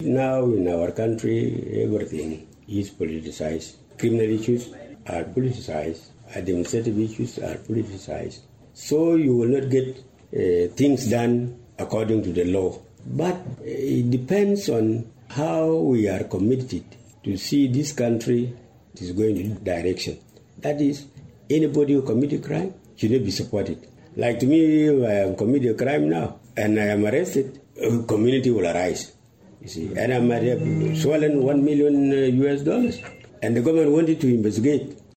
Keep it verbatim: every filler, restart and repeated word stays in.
Now in our country, everything is politicized. Criminal issues are politicized. Administrative issues are politicized. So you will not get uh, things done according to the law. But it depends on how we are committed to see this country is going in that direction. That is, anybody who commit a crime should not be supported. Like to me, if I am committing a crime now and I am arrested, a community will arise. You see, and I might have stolen one million uh, U S dollars, and the government wanted to investigate.